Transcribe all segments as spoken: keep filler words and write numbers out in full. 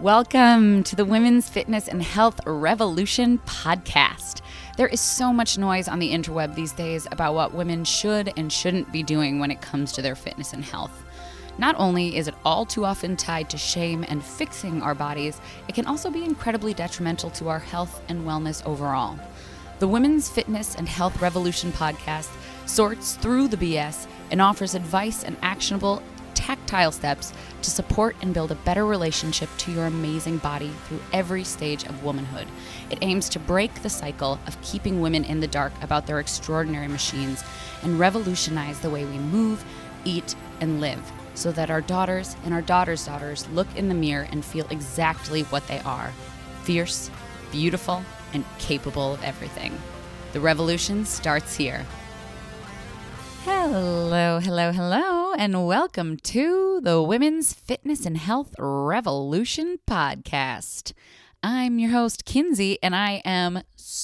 Welcome to the Women's Fitness and Health Revolution podcast. There is so much noise on the interweb these days about what women should and shouldn't be doing when it comes to their fitness and health. Not only is it all too often tied to shame and fixing our bodies, it can also be incredibly detrimental to our health and wellness overall. The Women's Fitness and Health Revolution podcast sorts through the B S and offers advice and actionable tactile steps to support and build a better relationship to your amazing body through every stage of womanhood. It aims to break the cycle of keeping women in the dark about their extraordinary machines and revolutionize the way we move, eat, and live so that our daughters and our daughters' daughters look in the mirror and feel exactly what they are: fierce, beautiful, and capable of everything. The revolution starts here. Hello, hello, hello, and welcome to the Women's Fitness and Health Revolution podcast. I'm your host, Kinsey, and I am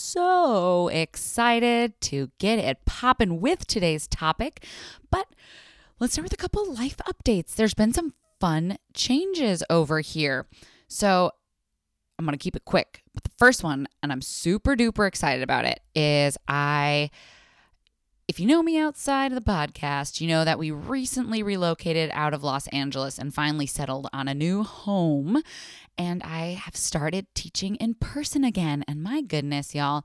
so excited to get it popping with today's topic. But let's start with a couple life updates. There's been some fun changes over here. So I'm going to keep it quick. But the first one, and I'm super duper excited about it, is I... If you know me outside of the podcast, you know that we recently relocated out of Los Angeles and finally settled on a new home. And I have started teaching in person again. And my goodness, y'all,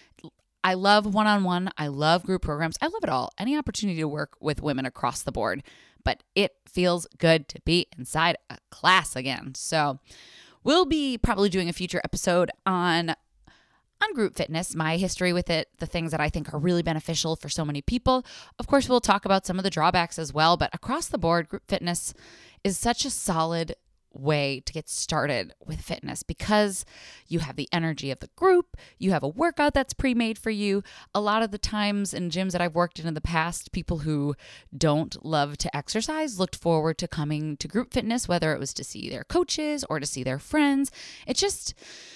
I love one-on-one. I love group programs. I love it all. Any opportunity to work with women across the board. But it feels good to be inside a class again. So we'll be probably doing a future episode on On group fitness, my history with it, the things that I think are really beneficial for so many people. Of course, we'll talk about some of the drawbacks as well, but across the board, group fitness is such a solid way to get started with fitness because you have the energy of the group, you have a workout that's pre-made for you. A lot of the times in gyms that I've worked in in the past, people who don't love to exercise looked forward to coming to group fitness, whether it was to see their coaches or to see their friends. It just...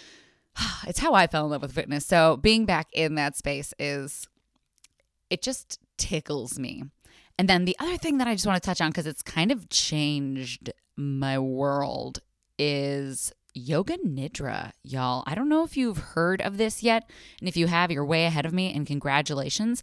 It's how I fell in love with fitness. So being back in that space is, it just tickles me. And then the other thing that I just want to touch on, because it's kind of changed my world, is Yoga Nidra, y'all. I don't know if you've heard of this yet. And if you have, you're way ahead of me, and congratulations.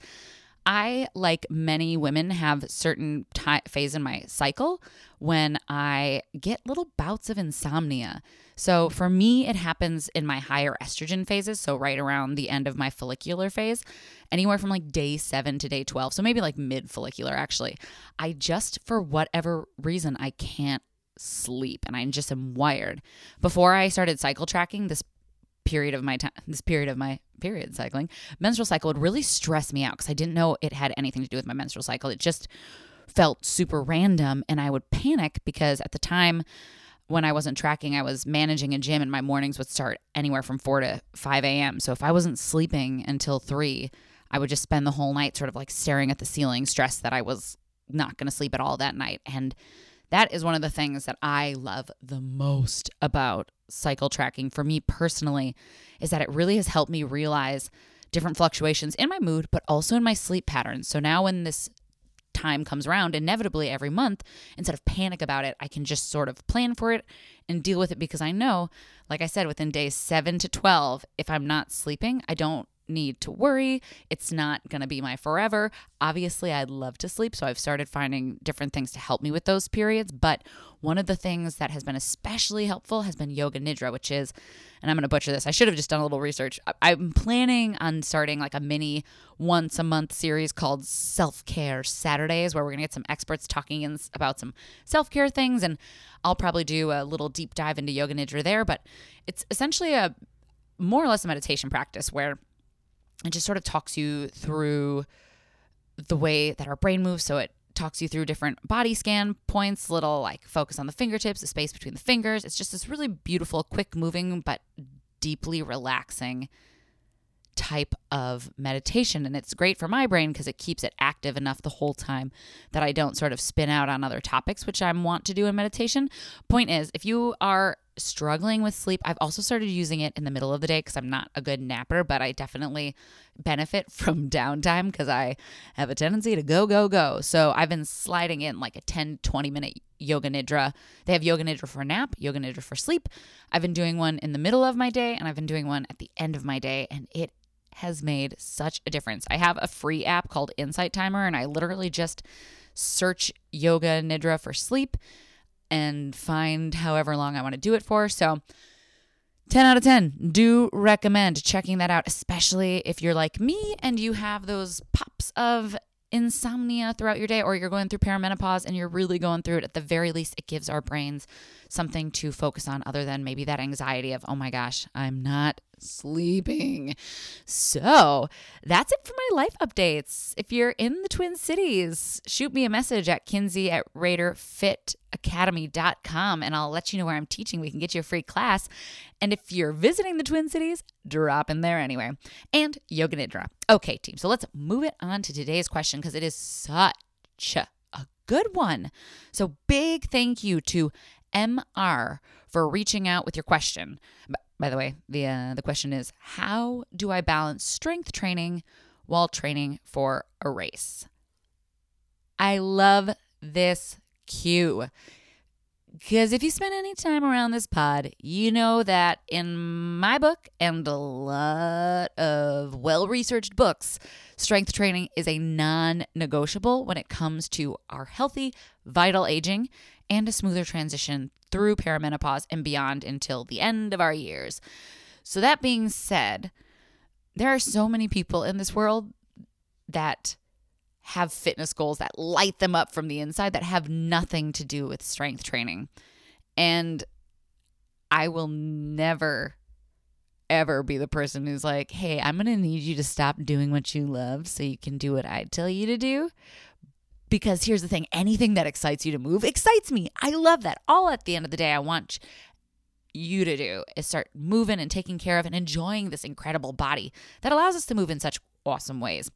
I, like many women, have certain t- phase in my cycle when I get little bouts of insomnia. So for me, it happens in my higher estrogen phases, so right around the end of my follicular phase, anywhere from like day seven to day twelve, so maybe like mid-follicular actually. I just, for whatever reason, I can't sleep, and I just am wired. Before I started cycle tracking, this period of my time, this period of my period cycling, menstrual cycle would really stress me out because I didn't know it had anything to do with my menstrual cycle. It just felt super random, and I would panic because at the time when I wasn't tracking, I was managing a gym, and my mornings would start anywhere from four to five a.m. So if I wasn't sleeping until three, I would just spend the whole night sort of like staring at the ceiling, stressed that I was not going to sleep at all that night. And that is one of the things that I love the most about cycle tracking for me personally, is that it really has helped me realize different fluctuations in my mood, but also in my sleep patterns. So now when this time comes around, inevitably every month, instead of panic about it, I can just sort of plan for it and deal with it, because I know, like I said, within days seven to twelve, if I'm not sleeping, I don't need to worry. It's not going to be my forever. Obviously, I'd love to sleep, so I've started finding different things to help me with those periods. But one of the things that has been especially helpful has been Yoga Nidra, which is, and I'm going to butcher this, I should have just done a little research. I'm planning on starting like a mini once a month series called Self-Care Saturdays, where we're going to get some experts talking in, about some self-care things, and I'll probably do a little deep dive into Yoga Nidra there. But it's essentially a more or less a meditation practice where it just sort of talks you through the way that our brain moves. So it talks you through different body scan points, little like focus on the fingertips, the space between the fingers. It's just this really beautiful, quick moving, but deeply relaxing type of meditation. And it's great for my brain because it keeps it active enough the whole time that I don't sort of spin out on other topics, which I want to do in meditation. Point is, if you are struggling with sleep, I've also started using it in the middle of the day because I'm not a good napper, but I definitely benefit from downtime because I have a tendency to go, go, go. So I've been sliding in like a ten, twenty minute yoga nidra. They have yoga nidra for nap, yoga nidra for sleep. I've been doing one in the middle of my day and I've been doing one at the end of my day, and it has made such a difference. I have a free app called Insight Timer, and I literally just search yoga nidra for sleep and find however long I want to do it for. So ten out of ten, do recommend checking that out, especially if you're like me and you have those pops of insomnia throughout your day, or you're going through perimenopause and you're really going through it. At the very least, it gives our brains something to focus on other than maybe that anxiety of, oh my gosh, I'm not sleeping. So that's it for my life updates. If you're in the Twin Cities, shoot me a message at Kinsey at Raider Fit Academy dot com and I'll let you know where I'm teaching. We can get you a free class. And if you're visiting the Twin Cities, drop in there anyway. And Yoga Nidra. Okay, team. So let's move it on to today's question because it is such a, a good one. So big thank you to M R for reaching out with your question. By the way, the uh, the question is, how do I balance strength training while training for a race? I love this cue because if you spend any time around this pod, you know that in my book and a lot of well-researched books, strength training is a non-negotiable when it comes to our healthy, vital aging and a smoother transition through perimenopause and beyond until the end of our years. So that being said, there are so many people in this world that have fitness goals that light them up from the inside that have nothing to do with strength training. And I will never, ever be the person who's like, hey, I'm going to need you to stop doing what you love so you can do what I tell you to do. Because here's the thing, anything that excites you to move excites me. I love that. All at the end of the day, I want you to do is start moving and taking care of and enjoying this incredible body that allows us to move in such awesome ways.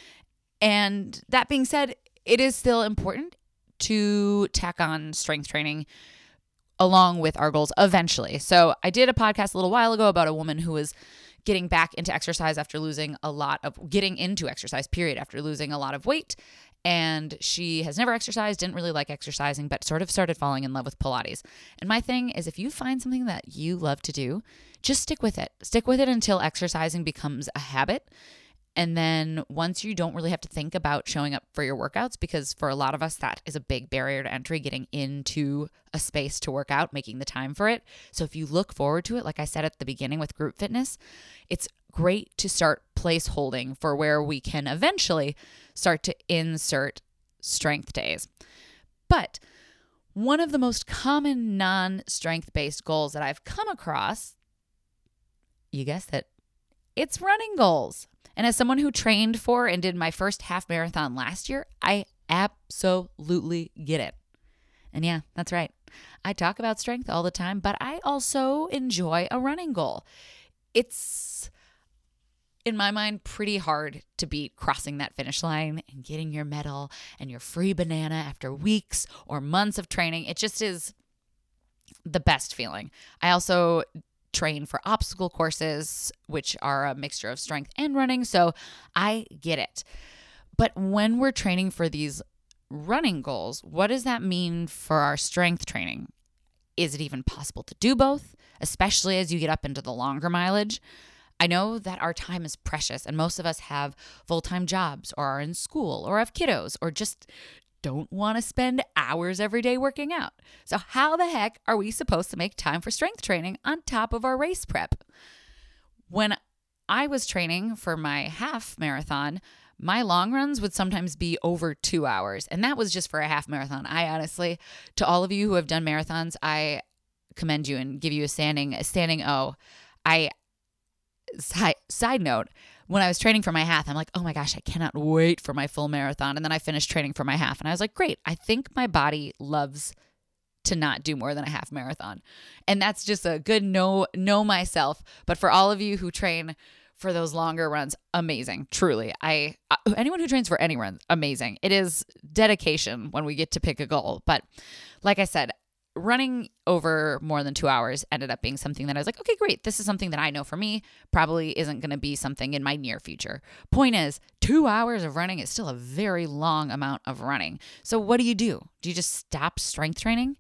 And that being said, it is still important to tack on strength training along with our goals eventually. So I did a podcast a little while ago about a woman who was getting back into exercise after losing a lot of, getting into exercise, period, after losing a lot of weight. And she has never exercised, didn't really like exercising, but sort of started falling in love with Pilates. And my thing is, if you find something that you love to do, just stick with it. Stick with it until exercising becomes a habit. And then once you don't really have to think about showing up for your workouts, because for a lot of us, that is a big barrier to entry, getting into a space to work out, making the time for it. So if you look forward to it, like I said at the beginning with group fitness, it's great to start place holding for where we can eventually start to insert strength days. But one of the most common non-strength based goals that I've come across, you guessed it, it's running goals. And as someone who trained for and did my first half marathon last year, I absolutely get it. And yeah, that's right. I talk about strength all the time, but I also enjoy a running goal. It's, in my mind, pretty hard to beat crossing that finish line and getting your medal and your free banana after weeks or months of training. It just is the best feeling. I also train for obstacle courses, which are a mixture of strength and running, so I get it. But when we're training for these running goals, what does that mean for our strength training? Is it even possible to do both, especially as you get up into the longer mileage? I know that our time is precious, and most of us have full-time jobs or are in school or have kiddos or just don't want to spend hours every day working out. So how the heck are we supposed to make time for strength training on top of our race prep? When I was training for my half marathon, my long runs would sometimes be over two hours. And that was just for a half marathon. I honestly, to all of you who have done marathons, I commend you and give you a standing, a standing O. I, side, side note, when I was training for my half, I'm like, oh my gosh, I cannot wait for my full marathon. And then I finished training for my half and I was like, great. I think my body loves to not do more than a half marathon. And that's just a good know, know myself. But for all of you who train for those longer runs, amazing. Truly. I, anyone who trains for any run, amazing. It is dedication when we get to pick a goal. But like I said, running over more than two hours ended up being something that I was like, okay, great. This is something that I know for me probably isn't going to be something in my near future. Point is, two hours of running is still a very long amount of running. So what do you do? Do you just stop strength training?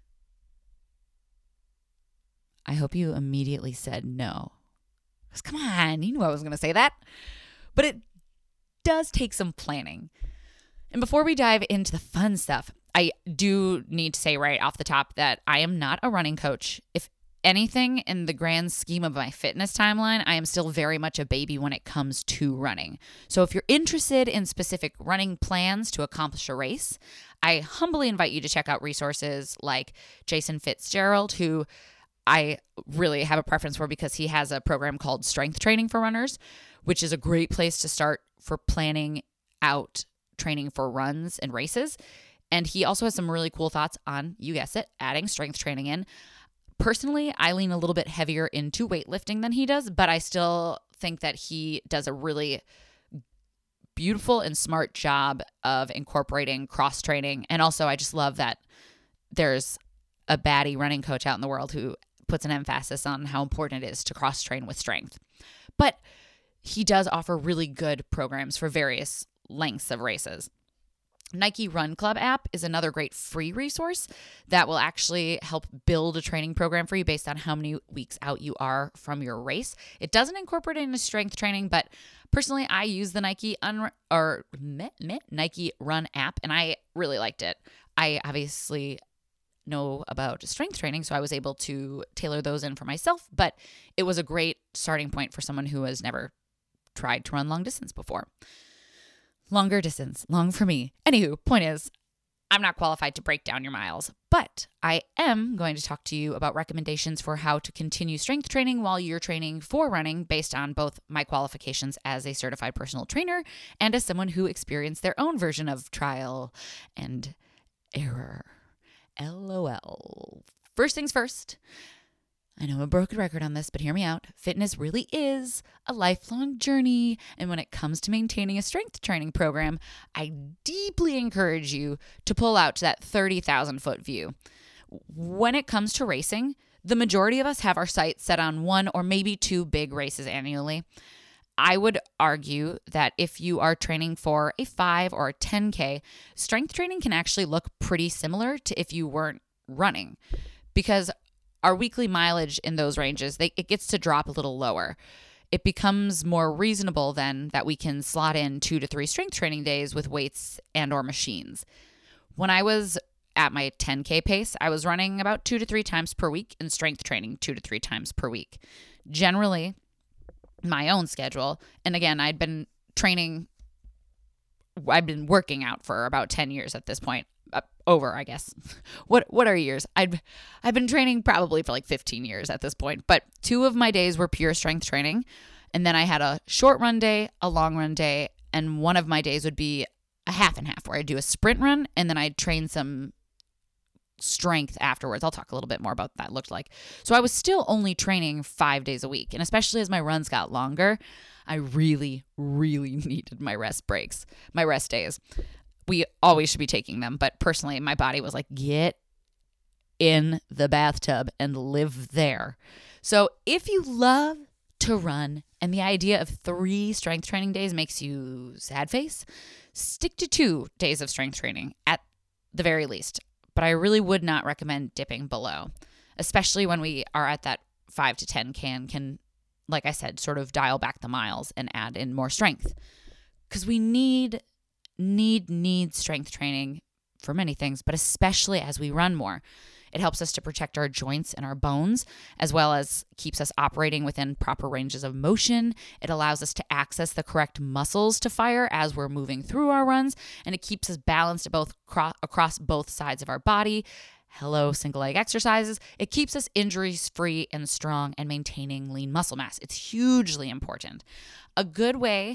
I hope you immediately said no. Because come on, you knew I was going to say that. But it does take some planning. And before we dive into the fun stuff, I do need to say right off the top that I am not a running coach. If anything, in the grand scheme of my fitness timeline, I am still very much a baby when it comes to running. So if you're interested in specific running plans to accomplish a race, I humbly invite you to check out resources like Jason Fitzgerald, who I really have a preference for because he has a program called Strength Training for Runners, which is a great place to start for planning out training for runs and races. And he also has some really cool thoughts on, you guessed it, adding strength training in. Personally, I lean a little bit heavier into weightlifting than he does, but I still think that he does a really beautiful and smart job of incorporating cross training. And also, I just love that there's a baddie running coach out in the world who puts an emphasis on how important it is to cross train with strength. But he does offer really good programs for various lengths of races. Nike Run Club app is another great free resource that will actually help build a training program for you based on how many weeks out you are from your race. It doesn't incorporate it into strength training, but personally, I use the Nike un- or meh, meh, Nike Run app, and I really liked it. I obviously know about strength training, so I was able to tailor those in for myself, but it was a great starting point for someone who has never tried to run long distance before. Longer distance, long for me. Anywho, point is, I'm not qualified to break down your miles, but I am going to talk to you about recommendations for how to continue strength training while you're training for running based on both my qualifications as a certified personal trainer and as someone who experienced their own version of trial and error. LOL. First things first. I know I'm a broken record on this, but hear me out. Fitness really is a lifelong journey. And when it comes to maintaining a strength training program, I deeply encourage you to pull out to that thirty thousand foot view. When it comes to racing, the majority of us have our sights set on one or maybe two big races annually. I would argue that if you are training for a five or a ten K, strength training can actually look pretty similar to if you weren't running, because our weekly mileage in those ranges, they, it gets to drop a little lower. It becomes more reasonable then that we can slot in two to three strength training days with weights and or machines. When I was at my ten K pace, I was running about two to three times per week and strength training two to three times per week. Generally, my own schedule, and again, I'd been training, I've been working out for about ten years at this point. Uh, over, I guess. What what are years? I've I've been training probably for like fifteen years at this point, but two of my days were pure strength training, and then I had a short run day, a long run day, and one of my days would be a half and half where I'd do a sprint run and then I'd train some strength afterwards. I'll talk a little bit more about what that looked like. So I was still only training five days a week, and especially as my runs got longer, I really, really needed my rest breaks, my rest days. We always should be taking them, but personally, my body was like, get in the bathtub and live there. So if you love to run and the idea of three strength training days makes you sad face, stick to two days of strength training at the very least. But I really would not recommend dipping below, especially when we are at that five to ten can, can, like I said, sort of dial back the miles and add in more strength. Because we need need, need strength training for many things, but especially as we run more. It helps us to protect our joints and our bones, as well as keeps us operating within proper ranges of motion. It allows us to access the correct muscles to fire as we're moving through our runs, and it keeps us balanced both cro- across both sides of our body. Hello, single leg exercises. It keeps us injuries-free and strong and maintaining lean muscle mass. It's hugely important. A good way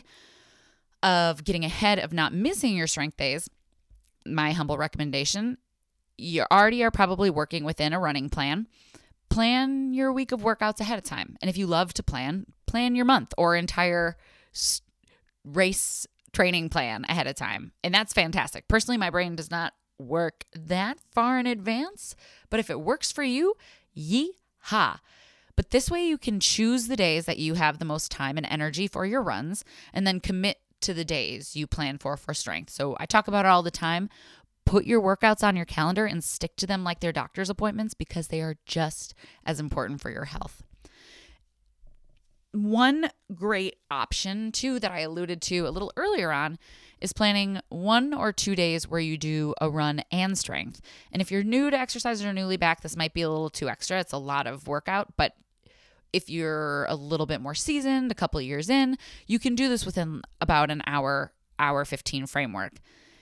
of getting ahead of not missing your strength days, my humble recommendation, you already are probably working within a running plan. Plan your week of workouts ahead of time. And if you love to plan, plan your month or entire race training plan ahead of time. And that's fantastic. Personally, my brain does not work that far in advance, but if it works for you, yee-haw. But this way you can choose the days that you have the most time and energy for your runs and then commit to the days you plan for for strength. So I talk about it all the time. Put your workouts on your calendar and stick to them like they're doctor's appointments because they are just as important for your health. One great option, too, that I alluded to a little earlier on is planning one or two days where you do a run and strength. And if you're new to exercise or newly back, this might be a little too extra. It's a lot of workout, but if you're a little bit more seasoned, a couple of years in, you can do this within about an hour, hour fifteen framework.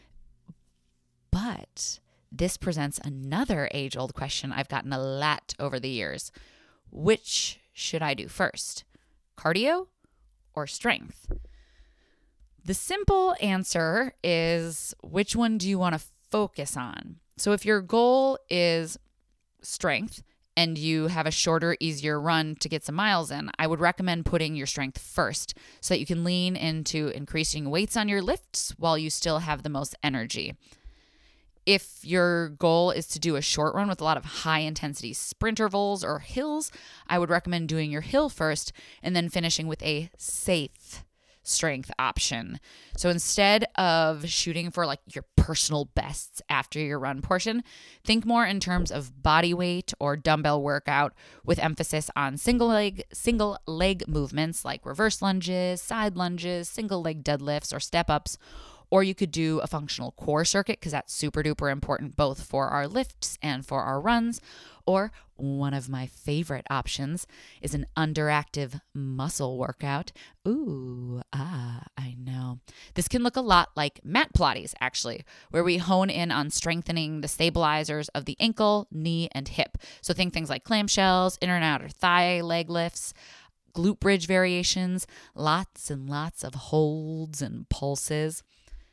But this presents another age-old question I've gotten a lot over the years. Which should I do first? Cardio or strength? The simple answer is, which one do you want to focus on? So if your goal is strength and you have a shorter, easier run to get some miles in, I would recommend putting your strength first so that you can lean into increasing weights on your lifts while you still have the most energy. If your goal is to do a short run with a lot of high intensity sprint intervals or hills, I would recommend doing your hill first and then finishing with a safe strength option. So instead of shooting for like your personal bests after your run portion, think more in terms of body weight or dumbbell workout with emphasis on single leg single leg movements like reverse lunges, side lunges, single leg deadlifts or step ups. Or you could do a functional core circuit because that's super duper important both for our lifts and for our runs. Or one of my favorite options is an underactive muscle workout. Ooh, ah, I know. This can look a lot like mat Pilates, actually, where we hone in on strengthening the stabilizers of the ankle, knee, and hip. So think things like clamshells, inner and outer thigh leg lifts, glute bridge variations, lots and lots of holds and pulses.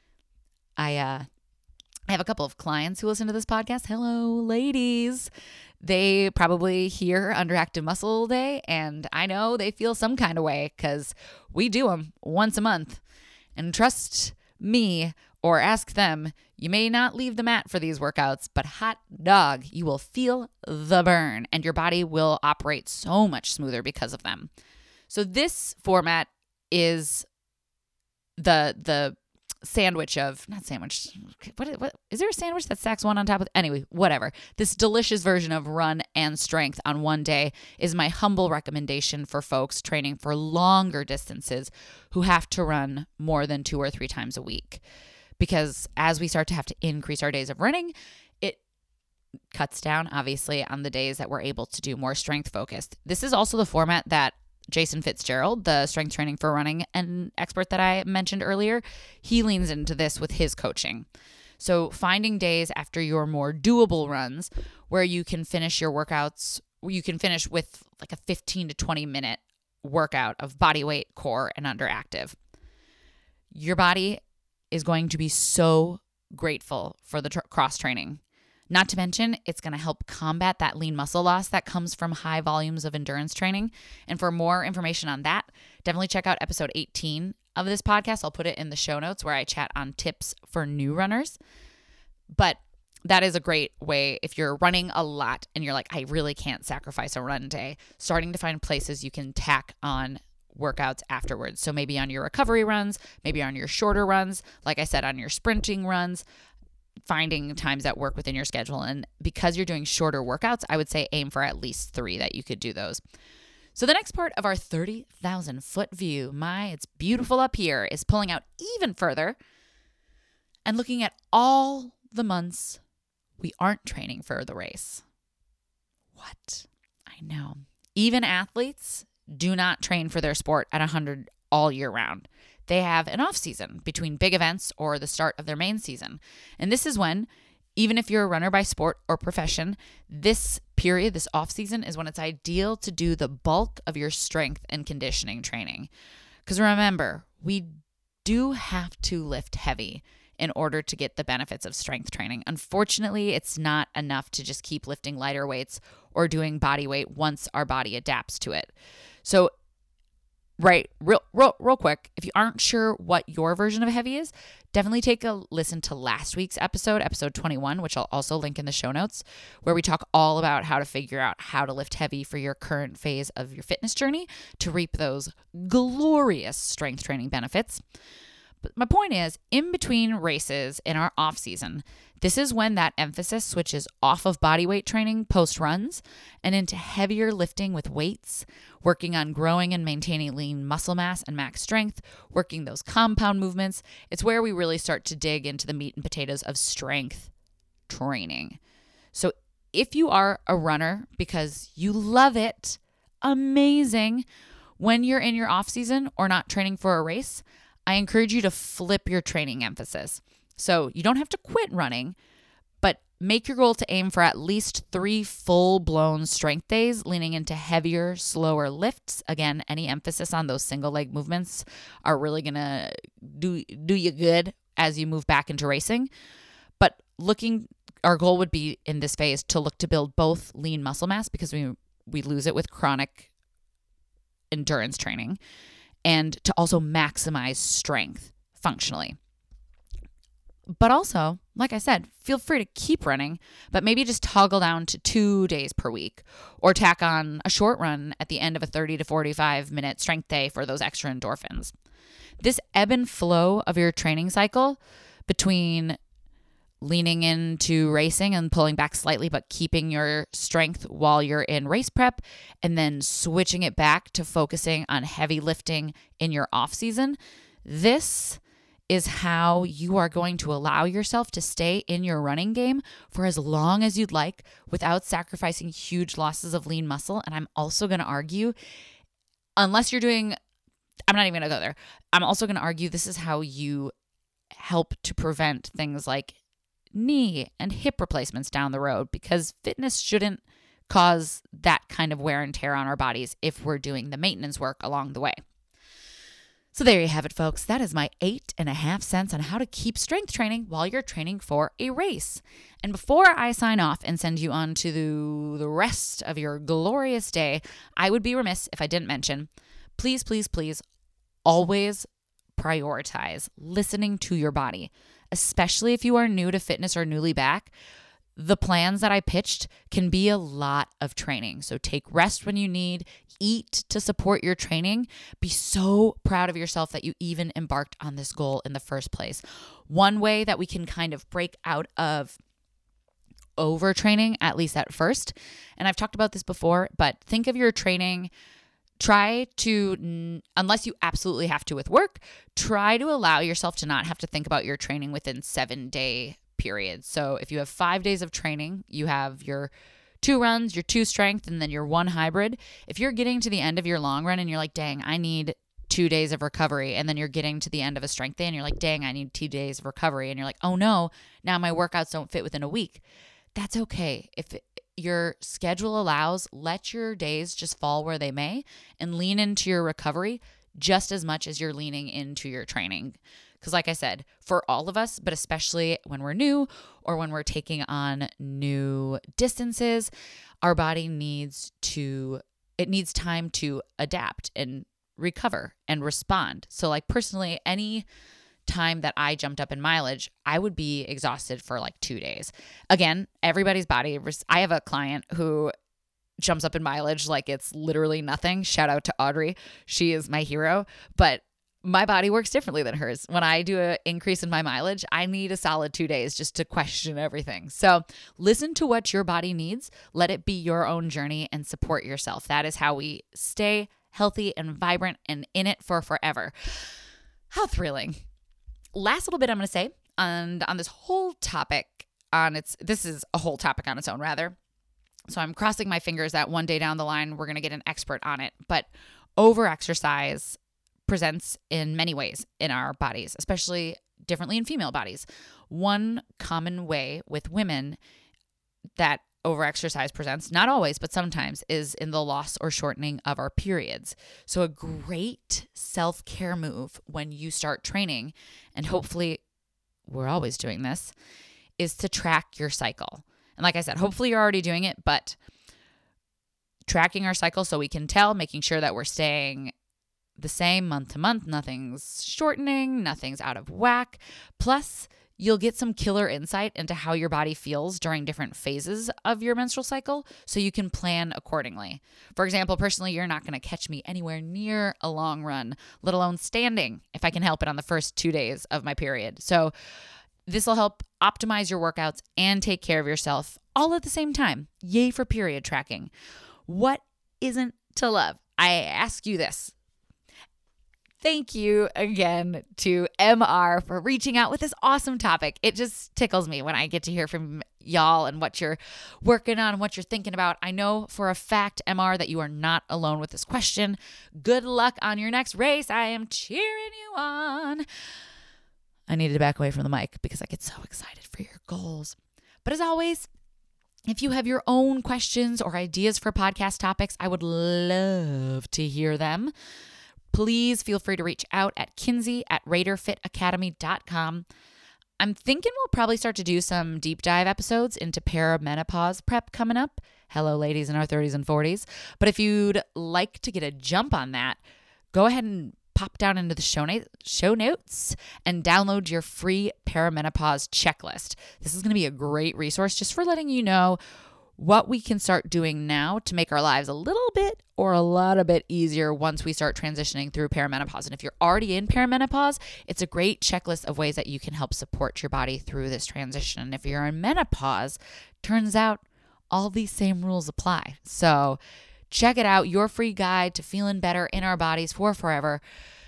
I uh, I have a couple of clients who listen to this podcast. Hello, ladies. They probably hear Underactive Muscle Day, and I know they feel some kind of way because we do them once a month. And trust me or ask them, you may not leave the mat for these workouts, but hot dog, you will feel the burn, and your body will operate so much smoother because of them. So this format is the the sandwich of, not sandwich, what, what is there a sandwich that stacks one on top of, anyway, whatever. This delicious version of run and strength on one day is my humble recommendation for folks training for longer distances who have to run more than two or three times a week. Because as we start to have to increase our days of running, it cuts down, obviously, on the days that we're able to do more strength focused. This is also the format that Jason Fitzgerald, the strength training for running and expert that I mentioned earlier, he leans into this with his coaching. So finding days after your more doable runs where you can finish your workouts, you can finish with like a fifteen to twenty minute workout of body weight, core, and underactive. Your body is going to be so grateful for the tr- cross training. Not to mention, it's going to help combat that lean muscle loss that comes from high volumes of endurance training. And for more information on that, definitely check out episode eighteen of this podcast. I'll put it in the show notes where I chat on tips for new runners. But that is a great way if you're running a lot and you're like, I really can't sacrifice a run day, starting to find places you can tack on workouts afterwards. So maybe on your recovery runs, maybe on your shorter runs, like I said, on your sprinting runs, finding times that work within your schedule. And because you're doing shorter workouts, I would say aim for at least three that you could do those. So the next part of our thirty thousand foot view, my, it's beautiful up here, is pulling out even further and looking at all the months we aren't training for the race. What? I know. Even athletes do not train for their sport at one hundred all year round. They have an off season between big events or the start of their main season. And this is when, even if you're a runner by sport or profession, this period, this off season is when it's ideal to do the bulk of your strength and conditioning training. Because remember, we do have to lift heavy in order to get the benefits of strength training. Unfortunately, it's not enough to just keep lifting lighter weights or doing body weight once our body adapts to it. So right, real, real, real quick, if you aren't sure what your version of heavy is, definitely take a listen to last week's episode, episode twenty-one, which I'll also link in the show notes, where we talk all about how to figure out how to lift heavy for your current phase of your fitness journey to reap those glorious strength training benefits. But my point is, in between races in our off season, this is when that emphasis switches off of bodyweight training post runs and into heavier lifting with weights, working on growing and maintaining lean muscle mass and max strength, working those compound movements. It's where we really start to dig into the meat and potatoes of strength training. So if you are a runner because you love it, amazing. When you're in your off season or not training for a race, I encourage you to flip your training emphasis. So you don't have to quit running, but make your goal to aim for at least three full-blown strength days, leaning into heavier, slower lifts. Again, any emphasis on those single leg movements are really going to do, do you good as you move back into racing. But looking, our goal would be in this phase to look to build both lean muscle mass, because we we lose it with chronic endurance training, and to also maximize strength functionally. But also, like I said, feel free to keep running, but maybe just toggle down to two days per week, or tack on a short run at the end of a thirty to forty-five minute strength day for those extra endorphins. This ebb and flow of your training cycle between leaning into racing and pulling back slightly, but keeping your strength while you're in race prep, and then switching it back to focusing on heavy lifting in your off season. This is how you are going to allow yourself to stay in your running game for as long as you'd like without sacrificing huge losses of lean muscle. And I'm also going to argue, unless you're doing, I'm not even going to go there. I'm also going to argue this is how you help to prevent things like knee and hip replacements down the road, because fitness shouldn't cause that kind of wear and tear on our bodies if we're doing the maintenance work along the way. So there you have it, folks. That is my eight and a half cents on how to keep strength training while you're training for a race. And before I sign off and send you on to the, the rest of your glorious day, I would be remiss if I didn't mention, please, please, please, always prioritize listening to your body, especially if you are new to fitness or newly back. The plans that I pitched can be a lot of training. So take rest when you need, eat to support your training. Be so proud of yourself that you even embarked on this goal in the first place. One way that we can kind of break out of overtraining, at least at first, and I've talked about this before, but think of your training. Try to, unless you absolutely have to with work, try to allow yourself to not have to think about your training within seven day periods. So if you have five days of training, you have your two runs, your two strength, and then your one hybrid. If you're getting to the end of your long run and you're like, dang, I need two days of recovery, and then you're getting to the end of a strength day and you're like, dang, I need two days of recovery, and you're like, oh no, now my workouts don't fit within a week. That's okay. If your schedule allows, let your days just fall where they may and lean into your recovery just as much as you're leaning into your training. Because like I said, for all of us, but especially when we're new or when we're taking on new distances, our body needs to, it needs time to adapt and recover and respond. So like personally, any time that I jumped up in mileage, I would be exhausted for like two days. Again, everybody's body, I have a client who jumps up in mileage like it's literally nothing. Shout out to Audrey. She is my hero. But my body works differently than hers. When I do an increase in my mileage, I need a solid two days just to question everything. So listen to what your body needs. Let it be your own journey and support yourself. That is how we stay healthy and vibrant and in it for forever. How thrilling. Last little bit I'm going to say on, on this whole topic on its, this is a whole topic on its own rather. So I'm crossing my fingers that one day down the line, we're going to get an expert on it, but over-exercise presents in many ways in our bodies, especially differently in female bodies. One common way with women that overexercise presents, not always, but sometimes, is in the loss or shortening of our periods. So a great self-care move when you start training, and hopefully we're always doing this, is to track your cycle. And like I said, hopefully you're already doing it, but tracking our cycle so we can tell, making sure that we're staying the same month to month. Nothing's shortening, nothing's out of whack. Plus, you'll get some killer insight into how your body feels during different phases of your menstrual cycle so you can plan accordingly. For example, personally, you're not going to catch me anywhere near a long run, let alone standing, if I can help it on the first two days of my period. So this will help optimize your workouts and take care of yourself all at the same time. Yay for period tracking. What isn't to love? I ask you this. Thank you again to M R for reaching out with this awesome topic. It just tickles me when I get to hear from y'all and what you're working on and what you're thinking about. I know for a fact, M R, that you are not alone with this question. Good luck on your next race. I am cheering you on. I needed to back away from the mic because I get so excited for your goals. But as always, if you have your own questions or ideas for podcast topics, I would love to hear them. Please feel free to reach out at Kinsey at Raider Fit Academy dot com. I'm thinking we'll probably start to do some deep dive episodes into perimenopause prep coming up. Hello, ladies in our thirties and forties. But if you'd like to get a jump on that, go ahead and pop down into the show, na- show notes and download your free perimenopause checklist. This is going to be a great resource just for letting you know what we can start doing now to make our lives a little bit or a lot a bit easier once we start transitioning through perimenopause. And if you're already in perimenopause, it's a great checklist of ways that you can help support your body through this transition. And if you're in menopause, turns out all these same rules apply. So check it out, your free guide to feeling better in our bodies for forever.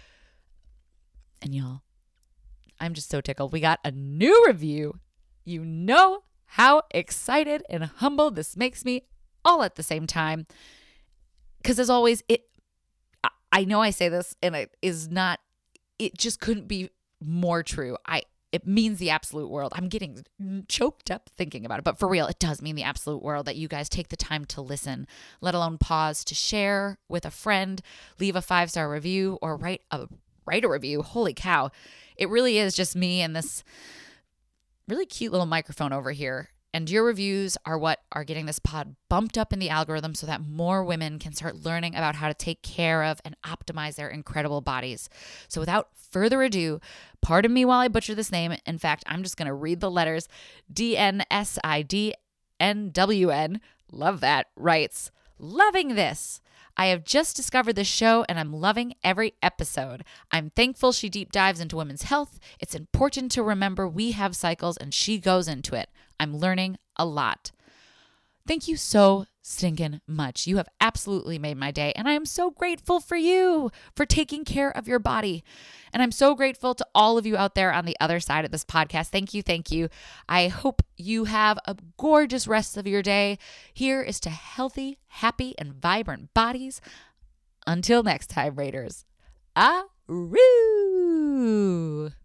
And y'all, I'm just so tickled. We got a new review. You know how excited and humble this makes me all at the same time. Because as always, it, I know I say this and it is not, it just couldn't be more true. I, it means the absolute world. I'm getting choked up thinking about it, but for real, it does mean the absolute world that you guys take the time to listen, let alone pause to share with a friend, leave a five-star review, or write a, write a review. Holy cow. It really is just me and this really cute little microphone over here. And your reviews are what are getting this pod bumped up in the algorithm so that more women can start learning about how to take care of and optimize their incredible bodies. So without further ado, pardon me while I butcher this name. In fact, I'm just going to read the letters. D N S I D N W N, love that, writes, loving this. I have just discovered this show and I'm loving every episode. I'm thankful she deep dives into women's health. It's important to remember we have cycles and she goes into it. I'm learning a lot. Thank you so stinking much. You have absolutely made my day, and I am so grateful for you for taking care of your body. And I'm so grateful to all of you out there on the other side of this podcast. Thank you, thank you. I hope you have a gorgeous rest of your day. Here is to healthy, happy, and vibrant bodies. Until next time, Raiders. Ah-roo!